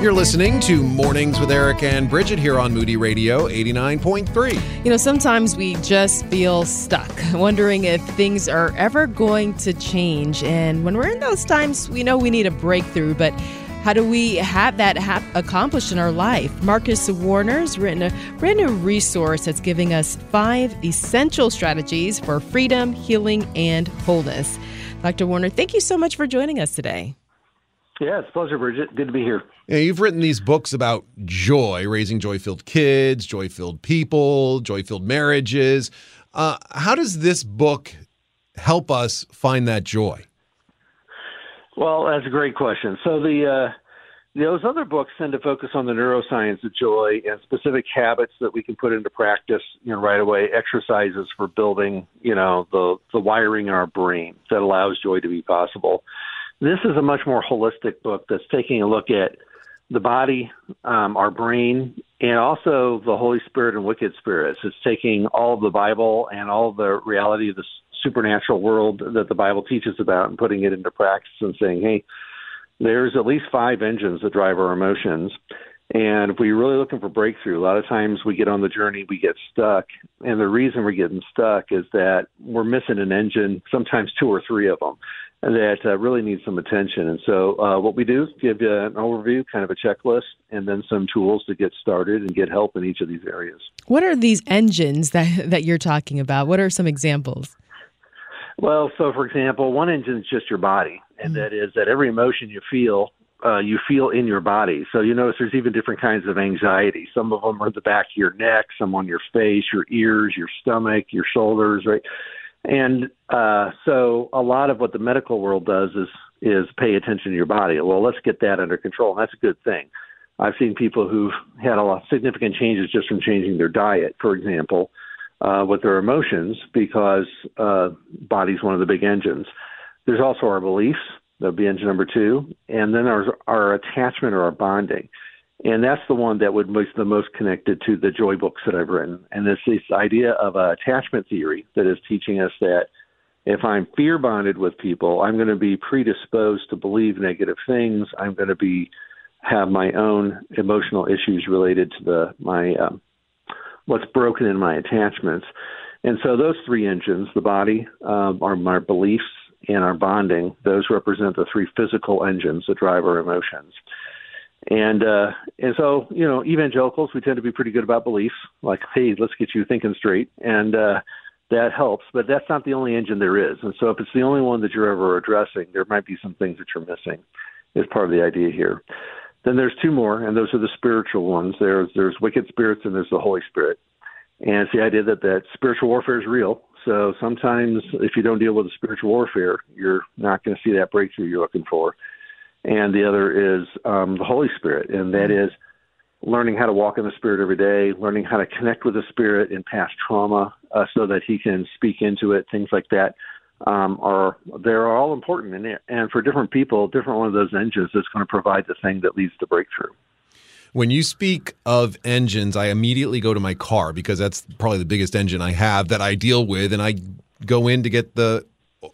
You're listening to Mornings with Eric and Bridget here on Moody Radio 89.3. Sometimes we just feel stuck, wondering if things are ever going to change. And when we're in those times, we know we need a breakthrough, but how do we have that accomplished in our life? Marcus Warner's written a brand new resource that's giving us 5 essential strategies for freedom, healing, and wholeness. Dr. Warner, thank you so much for joining us today. Yeah, it's a pleasure, Bridget. Good to be here. Yeah, you've written these books about joy, raising joy-filled kids, joy-filled people, joy-filled marriages. How does this book help us find that joy? Well, that's a great question. So those other books tend to focus on the neuroscience of joy and specific habits that we can put into practice, right away, exercises for building, the wiring in our brain that allows joy to be possible. This is a much more holistic book that's taking a look at the body, our brain, and also the Holy Spirit and wicked spirits. It's taking all of the Bible and all of the reality of the supernatural world that the Bible teaches about and putting it into practice and saying, hey, there's at least 5 engines that drive our emotions. And if we're really looking for breakthrough, a lot of times we get on the journey, we get stuck. And the reason we're getting stuck is that we're missing an engine, sometimes 2 or 3 of them, that really need some attention. And so what we do is give you an overview, kind of a checklist, and then some tools to get started and get help in each of these areas. What are these engines that you're talking about? What are some examples? Well, so for example, one engine is just your body, and that is that every emotion you feel in your body. So you notice there's even different kinds of anxiety. Some of them are at the back of your neck, some on your face, your ears, your stomach, your shoulders, right? And so a lot of what the medical world does is pay attention to your body. Well, let's get that under control, and that's a good thing. I've seen people who've had a lot of significant changes just from changing their diet, for example, with their emotions, because body's one of the big engines. There's also our beliefs. That'll be engine number 2. And then there's our attachment or our bonding. And that's the one that would be the most connected to the joy books that I've written. And it's this idea of attachment theory that is teaching us that if I'm fear bonded with people, I'm going to be predisposed to believe negative things. I'm going to have my own emotional issues related to what's broken in my attachments. And so those 3 engines, the body, are my beliefs, and our bonding, those represent the 3 physical engines that drive our emotions. And so, evangelicals, we tend to be pretty good about beliefs, like, hey, let's get you thinking straight. And that helps, but that's not the only engine there is. And so if it's the only one that you're ever addressing, there might be some things that you're missing is part of the idea here. Then there's 2 more, and those are the spiritual ones. There's wicked spirits and there's the Holy Spirit. And it's the idea that spiritual warfare is real. So sometimes if you don't deal with the spiritual warfare, you're not going to see that breakthrough you're looking for. And the other is the Holy Spirit, and that is learning how to walk in the Spirit every day, learning how to connect with the Spirit in past trauma so that He can speak into it, things like that. They're all important. And for different people, different one of those engines is going to provide the thing that leads to breakthrough. When you speak of engines, I immediately go to my car because that's probably the biggest engine I have that I deal with, and I go in to get the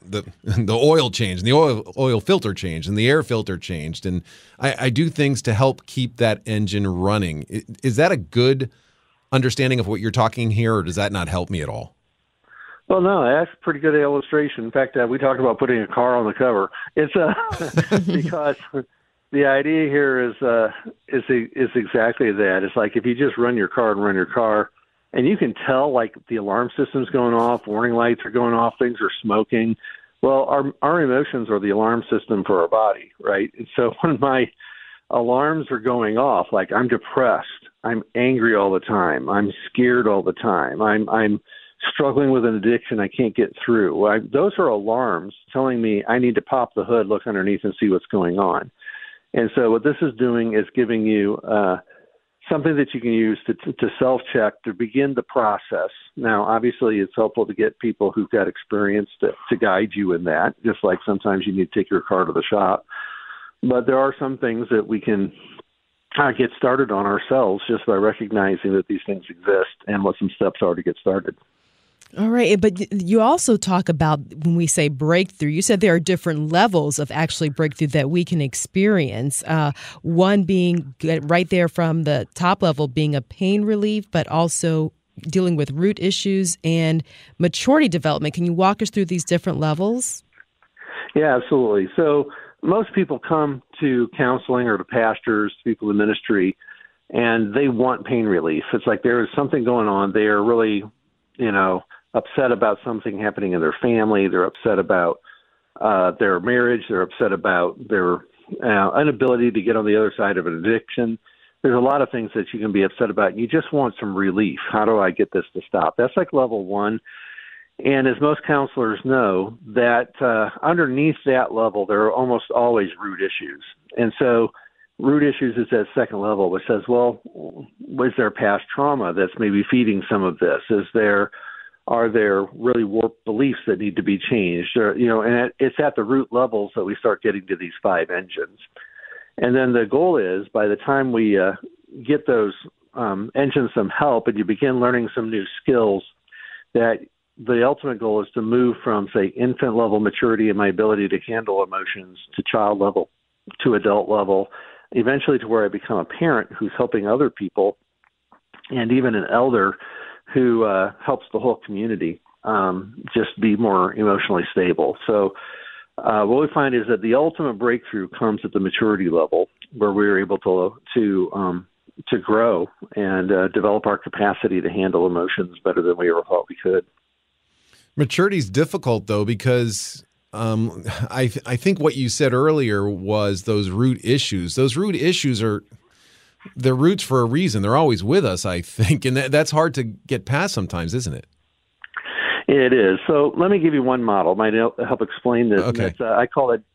oil changed, and the oil filter changed, and the air filter changed, and I do things to help keep that engine running. Is that a good understanding of what you're talking here, or does that not help me at all? Well, no, that's a pretty good illustration. In fact, we talked about putting a car on the cover. It's because the idea here is exactly that. It's like if you just run your car, and you can tell like the alarm system's going off, warning lights are going off, things are smoking. Well, our emotions are the alarm system for our body, right? And so when my alarms are going off, like I'm depressed, I'm angry all the time, I'm scared all the time, I'm struggling with an addiction I can't get through. Those are alarms telling me I need to pop the hood, look underneath, and see what's going on. And so what this is doing is giving you something that you can use to self-check, to begin the process. Now, obviously, it's helpful to get people who've got experience to guide you in that, just like sometimes you need to take your car to the shop. But there are some things that we can get started on ourselves just by recognizing that these things exist and what some steps are to get started. All right. But you also talk about when we say breakthrough, you said there are different levels of actually breakthrough that we can experience. One being right there from the top level being a pain relief, but also dealing with root issues and maturity development. Can you walk us through these different levels? Yeah, absolutely. So most people come to counseling or to pastors, people in ministry, and they want pain relief. It's like there is something going on. They are really, upset about something happening in their family. They're upset about their marriage. They're upset about their inability to get on the other side of an addiction. There's a lot of things that you can be upset about. You just want some relief. How do I get this to stop? That's like level one. And as most counselors know, that underneath that level, there are almost always root issues. And so root issues is that second level, which says, well, was there past trauma that's maybe feeding some of this? Are there really warped beliefs that need to be changed? Or, and it's at the root levels that we start getting to these 5 engines. And then the goal is by the time we get those engines some help and you begin learning some new skills, that the ultimate goal is to move from, say, infant level maturity and my ability to handle emotions to child level, to adult level, eventually to where I become a parent who's helping other people and even an elder who helps the whole community just be more emotionally stable. So what we find is that the ultimate breakthrough comes at the maturity level where we're able to grow and develop our capacity to handle emotions better than we ever thought we could. Maturity is difficult, though, because I think what you said earlier was those root issues. Those root issues they're roots for a reason. They're always with us, I think, and that's hard to get past sometimes, isn't it? It is. So let me give you one model. Might help explain this. Okay. I call it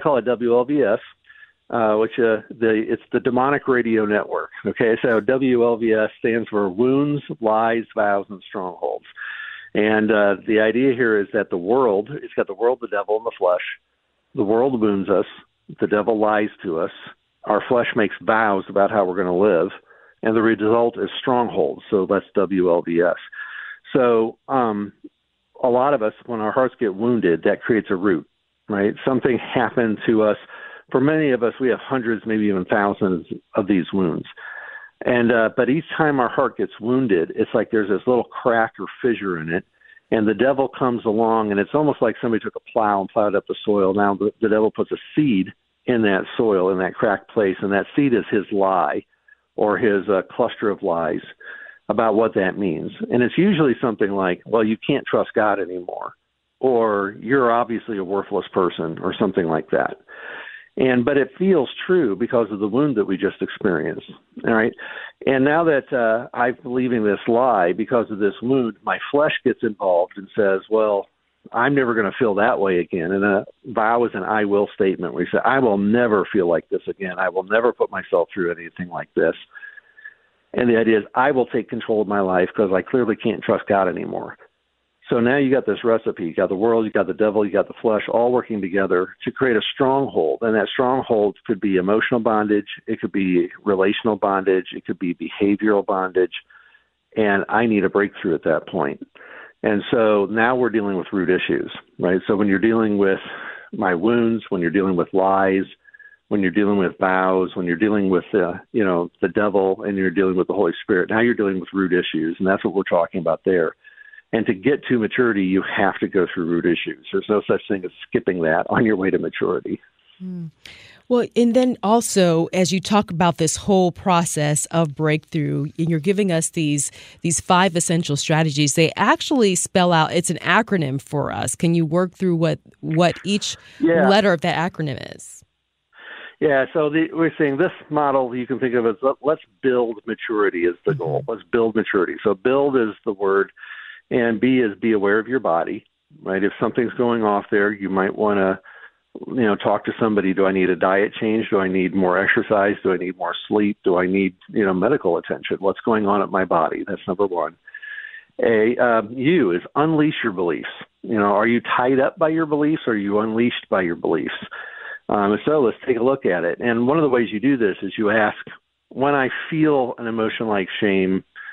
WLVS, which it's the demonic radio network. Okay, so WLVS stands for wounds, lies, vows, and strongholds. And the idea here is that it's got the world, the devil, and the flesh. The world wounds us. The devil lies to us. Our flesh makes vows about how we're going to live. And the result is strongholds. So that's WLVS. So a lot of us, when our hearts get wounded, that creates a root, right? Something happened to us. For many of us, we have hundreds, maybe even thousands of these wounds. And but each time our heart gets wounded, it's like there's this little crack or fissure in it, and the devil comes along, and it's almost like somebody took a plow and plowed up the soil. Now the devil puts a seed in that soil, in that cracked place, and that seed is his lie or his cluster of lies about what that means. And it's usually something like, well, you can't trust God anymore, or you're obviously a worthless person, or something like that. But it feels true because of the wound that we just experienced. All right. And now that I'm believing this lie because of this wound, my flesh gets involved and says, well, I'm never going to feel that way again. And a vow is an I will statement where you say, I will never feel like this again. I will never put myself through anything like this. And the idea is I will take control of my life because I clearly can't trust God anymore. So now you got this recipe. You got the world, you got the devil, you got the flesh, all working together to create a stronghold. And that stronghold could be emotional bondage. It could be relational bondage. It could be behavioral bondage. And I need a breakthrough at that point. And so now we're dealing with root issues, right? So when you're dealing with my wounds, when you're dealing with lies, when you're dealing with vows, when you're dealing with, the devil and you're dealing with the Holy Spirit, now you're dealing with root issues. And that's what we're talking about there. And to get to maturity, you have to go through root issues. There's no such thing as skipping that on your way to maturity. Well, and then also, as you talk about this whole process of breakthrough, and you're giving us these 5 essential strategies, they actually spell out, it's an acronym for us. Can you work through what each letter of that acronym is? Yeah, so we're saying this model you can think of as let's build maturity is the goal. Let's build maturity. So build is the word. And B is be aware of your body, right? If something's going off there, you might want to, talk to somebody. Do I need a diet change? Do I need more exercise? Do I need more sleep? Do I need, medical attention? What's going on at my body? That's number one. U is unleash your beliefs. Are you tied up by your beliefs or are you unleashed by your beliefs? So let's take a look at it. And one of the ways you do this is you ask, when I feel an emotion like shame,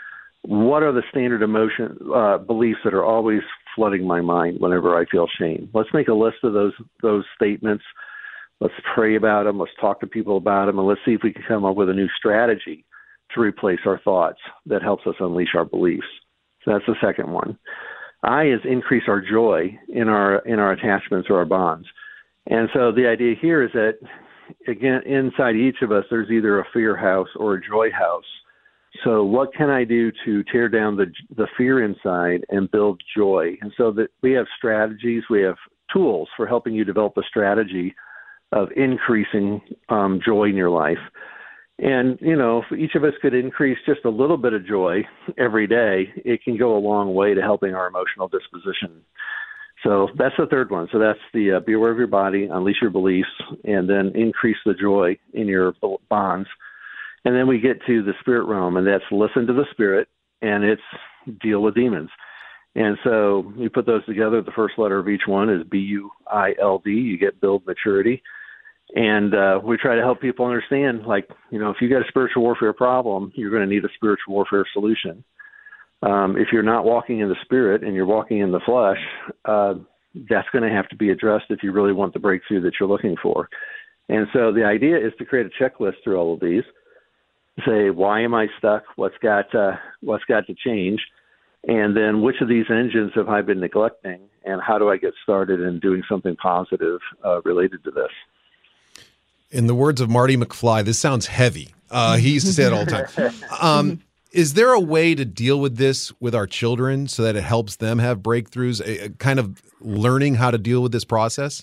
what are the standard beliefs that are always flooding my mind whenever I feel shame? Let's make a list of those statements. Let's pray about them. Let's talk to people about them, and let's see if we can come up with a new strategy to replace our thoughts that helps us unleash our beliefs. So that's the second one. I is increase our joy in our attachments or our bonds. And so the idea here is that, again, inside each of us, there's either a fear house or a joy house. So what can I do to tear down the fear inside and build joy? And so that we have strategies, we have tools for helping you develop a strategy of increasing joy in your life. And, if each of us could increase just a little bit of joy every day, it can go a long way to helping our emotional disposition. So that's the third one. So that's the be aware of your body, unleash your beliefs, and then increase the joy in your bonds. And then we get to the spirit realm, and that's listen to the spirit, and it's deal with demons. And so you put those together. The first letter of each one is B-U-I-L-D. You get build maturity. And we try to help people understand, if you got a spiritual warfare problem, you're going to need a spiritual warfare solution. If you're not walking in the spirit and you're walking in the flesh, that's going to have to be addressed if you really want the breakthrough that you're looking for. And so the idea is to create a checklist through all of these. Say, why am I stuck? What's got to change? And then which of these engines have I been neglecting? And how do I get started in doing something positive related to this? In the words of Marty McFly, this sounds heavy. He used to say it all the time. Is there a way to deal with this with our children so that it helps them have breakthroughs, kind of learning how to deal with this process?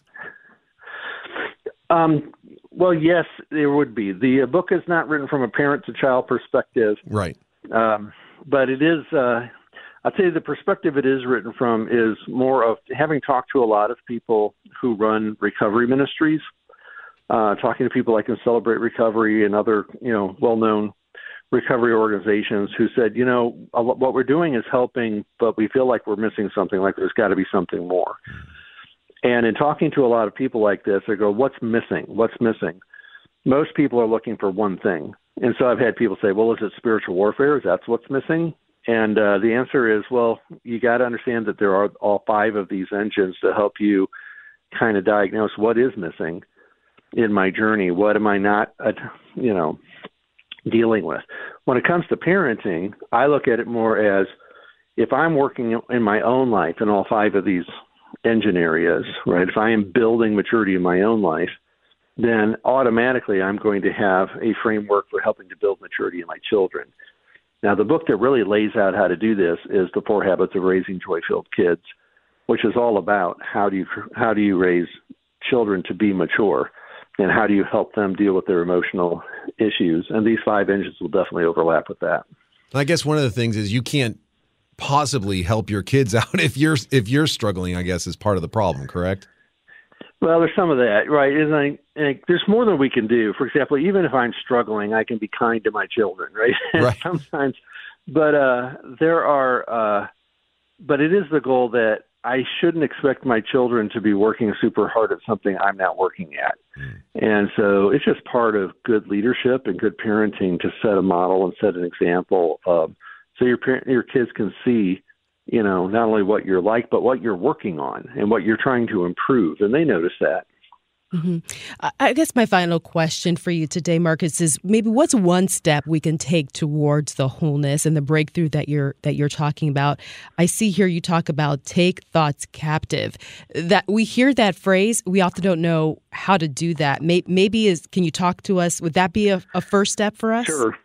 Well, yes, there would be. The book is not written from a parent-to-child perspective. Right. But it is, I'll tell you, the perspective it is written from is more of having talked to a lot of people who run recovery ministries, talking to people like in Celebrate Recovery and other, well-known recovery organizations who said, what we're doing is helping, but we feel like we're missing something, like there's got to be something more. And in talking to a lot of people like this, I go, what's missing? What's missing? Most people are looking for one thing. And so I've had people say, well, is it spiritual warfare? Is that what's missing? And the answer is, well, you got to understand that there are all 5 of these engines to help you kind of diagnose what is missing in my journey. What am I not, dealing with? When it comes to parenting, I look at it more as if I'm working in my own life in all 5 of these engine areas, right? If I am building maturity in my own life, then automatically I'm going to have a framework for helping to build maturity in my children. Now, the book that really lays out how to do this is The 4 Habits of Raising Joy-Filled Kids, which is all about how do you raise children to be mature, and how do you help them deal with their emotional issues. And these 5 engines will definitely overlap with that. I guess one of the things is you can't possibly help your kids out if you're struggling, I guess, is part of the problem, correct? Well, there's some of that, right? And there's more than we can do. For example, even if I'm struggling, I can be kind to my children, right? Right. Sometimes, but but it is the goal that I shouldn't expect my children to be working super hard at something I'm not working at. And so it's just part of good leadership and good parenting to set a model and set an example so your kids can see, not only what you're like, but what you're working on and what you're trying to improve. And they notice that. Mm-hmm. I guess my final question for you today, Marcus, is maybe what's one step we can take towards the wholeness and the breakthrough that you're talking about? I see here you talk about take thoughts captive. That we hear that phrase, we often don't know how to do that. Can you talk to us? Would that be a first step for us? Sure.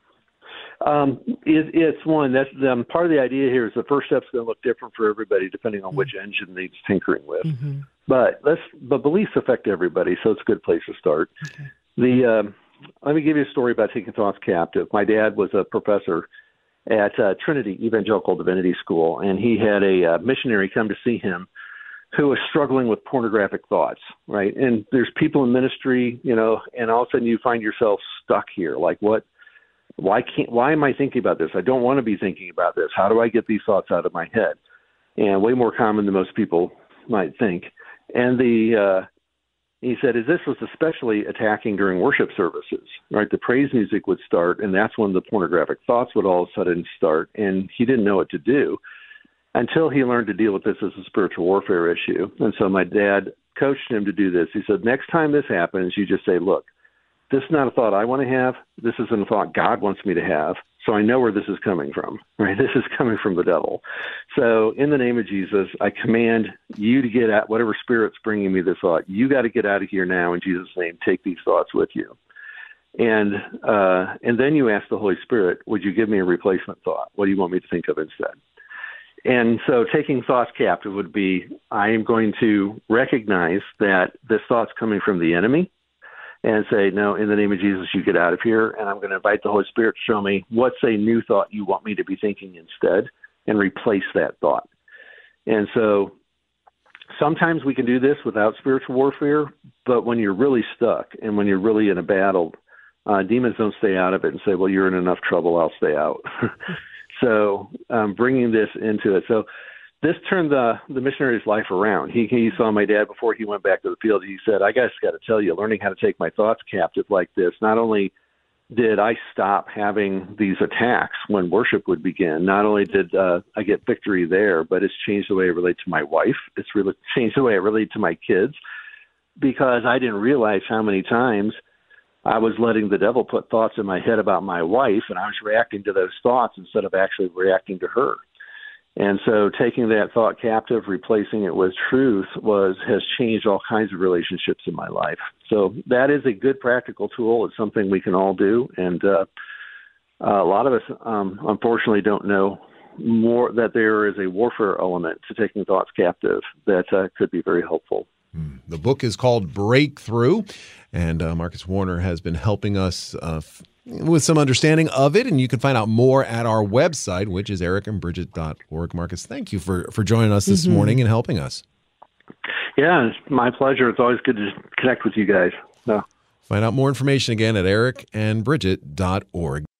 It's one that's part of the idea here is the first step's going to look different for everybody depending on which engine needs tinkering with. Mm-hmm. But beliefs affect everybody, so it's a good place to start. Okay. Let me give you a story about taking thoughts captive. My dad was a professor at Trinity Evangelical Divinity School, and he had a missionary come to see him who was struggling with pornographic thoughts, right? And there's people in ministry, and all of a sudden you find yourself stuck here. Like, what? Why am I thinking about this? I don't want to be thinking about this. How do I get these thoughts out of my head? And way more common than most people might think. And He said, "Is this was especially attacking during worship services, right? The praise music would start, and that's when the pornographic thoughts would all of a sudden start, and he didn't know what to do until he learned to deal with this as a spiritual warfare issue." And so my dad coached him to do this. He said, "Next time this happens, you just say, look, this is not a thought I want to have. This isn't a thought God wants me to have. So I know where this is coming from, right? This is coming from the devil. So in the name of Jesus, I command you to get at whatever spirit's bringing me this thought. You got to get out of here now in Jesus' name. Take these thoughts with you." And then you ask the Holy Spirit, would you give me a replacement thought? What do you want me to think of instead? And so taking thoughts captive would be, I am going to recognize that this thought's coming from the enemy, and say, no, in the name of Jesus, you get out of here. And I'm going to invite the Holy Spirit to show me what's a new thought you want me to be thinking instead, and replace that thought. And so sometimes we can do this without spiritual warfare, but when you're really stuck and when you're really in a battle, demons don't stay out of it and say, well, you're in enough trouble, I'll stay out. So bringing this into it. So this turned the missionary's life around. He saw my dad before he went back to the field. He said, I just got to tell you, learning how to take my thoughts captive like this, not only did I stop having these attacks when worship would begin, not only did I get victory there, but it's changed the way I relate to my wife. It's really changed the way I relate to my kids, because I didn't realize how many times I was letting the devil put thoughts in my head about my wife, and I was reacting to those thoughts instead of actually reacting to her. And so taking that thought captive, replacing it with truth has changed all kinds of relationships in my life. So that is a good practical tool. It's something we can all do. And a lot of us, unfortunately, don't know more that there is a warfare element to taking thoughts captive that could be very helpful. The book is called Breakthrough, and Marcus Warner has been helping us with some understanding of it, and you can find out more at our website, which is ericandbridget.org. Marcus, thank you for joining us this morning and helping us. Yeah, it's my pleasure. It's always good to connect with you guys. So. Find out more information again at ericandbridget.org.